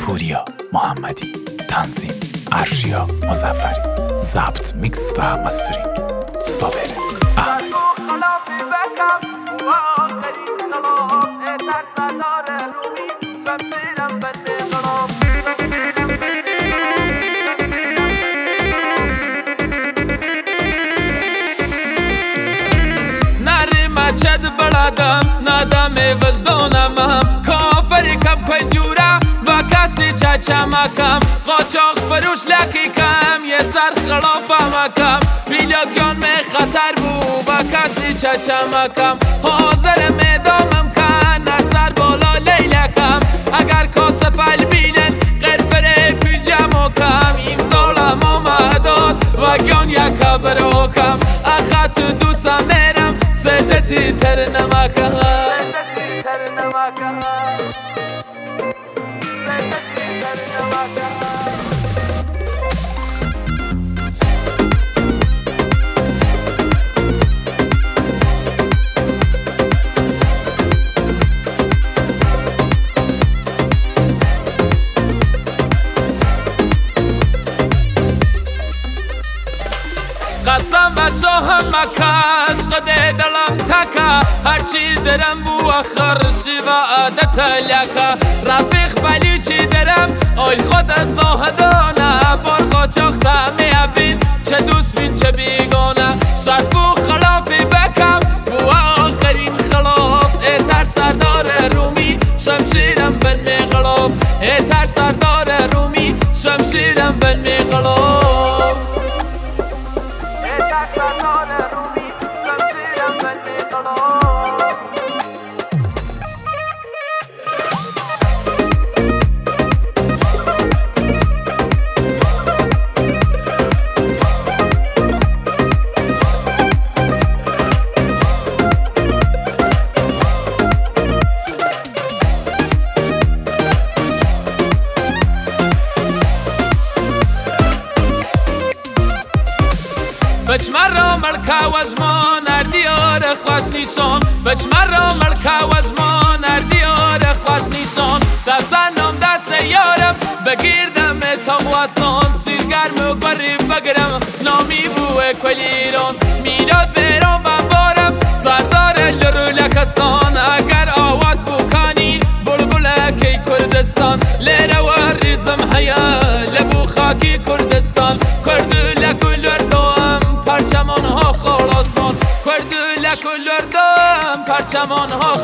پوریا محمدی، تنظیم ارشیا مظفری، ضبط میکس و مسترینگ صابر احمدی. چد بلادم نادم وجدانم کافر کم کنجورا و کسی چچمکم قاچاق فروش لکی کم یه سر خلافم کم میلیون می خطر بو و کسی چچمکم حاضر میدامم کن نسر بالا لیلکم اگر کاشف البینن قرفره پیل جمع کم این سالم آمداد و گیان یک براکم اخت دوستم میرم سیدتی تر نمکم قسم و شاهم مکش قده دلم تکا هرچی درم بو آخر شیوه عادت لکا رفیق بلی چی درم آی خود از زاهدانه بار قاچاق تمی بین چه دوست بین چه بیگانه شرط بو خلافی بکم بو آخرین خلاف ایتر سردار رومی شمشیرم بن می غلاف ایتر سردار رومی شمشیرم بن می غلاف بچ مرا ملکا و زمان اردیار خوش نیسان بچ مرا ملکا و زمان اردیار خوش نیسان دستانم دست یارم بگیردم تا واسان سیرگرم و گری بگرم نامی بوه کلیران میلاد بیرام ببارم سردار لرولکستان اگر آوات بوکانی بلبلکی کردستان لیره و ریزم حیا لبو خاکی کردستان کردو لکلور دوام پرچمان ها خلاصمان کردو لکلور دوام پرچمان ها